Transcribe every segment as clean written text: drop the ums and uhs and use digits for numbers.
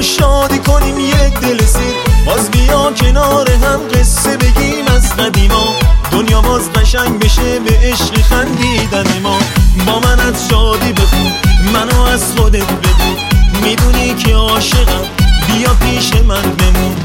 شادی کنیم یک دل سیر. باز بیا کنار هم قصه بگیم از قدیما، دنیا باز قشنگ بشه به عشق خندیدن ما. با من از شادی بخون، منو از خودت بدون، میدونی که عاشقم، بیا پیش من بمون.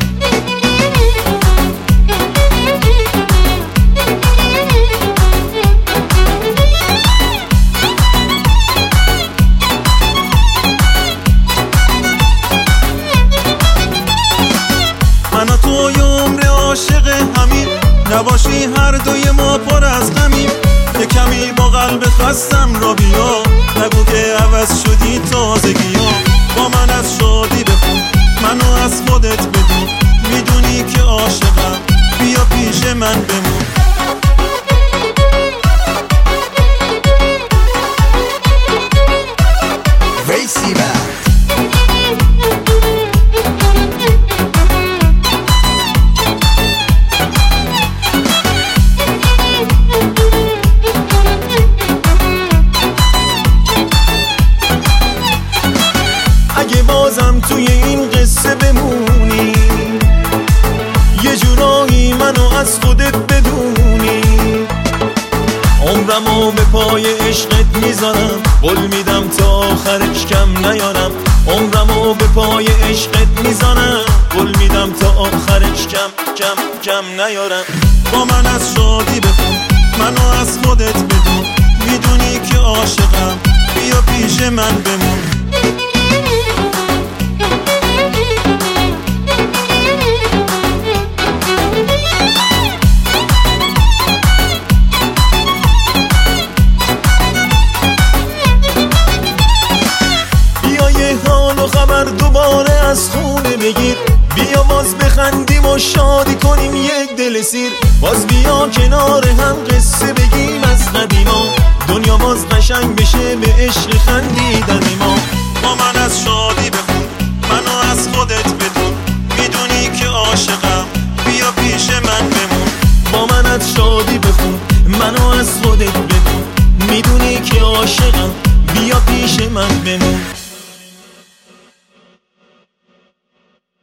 من و تو یه عمر عاشق همین، نباشی هر دوی ما پر از غمیم. یه کمی با قلب خستم را بیا، نگو که عوض شدی تازگی ها. با من از شادی بخون، منو از خودت بدون، میدونی که عاشقم، بیا پیش من بمون. اگه بازم توی این قصه بمونی، یه جورایی منو از خودت بدونی، عمرمو به پای عشقت میذارم، قول میدم تا آخرش کم نیارم. عمرمو به پای عشقت میذارم، قول میدم تا آخرش کم نیارم. با من از شادی بخون، منو از خودت بدون، میدونی که عاشقم، بیا پیش من بمون. خبر دوباره از خونه بگیر، بیا باز بخندیم و شادی کنیم یک دل سیر. باز بیا کنار هم قصه بگیم از قدیما، دنیا باز قشنگ بشه به عشق خندیدن ما. با من از شادی بخون، منو از خودت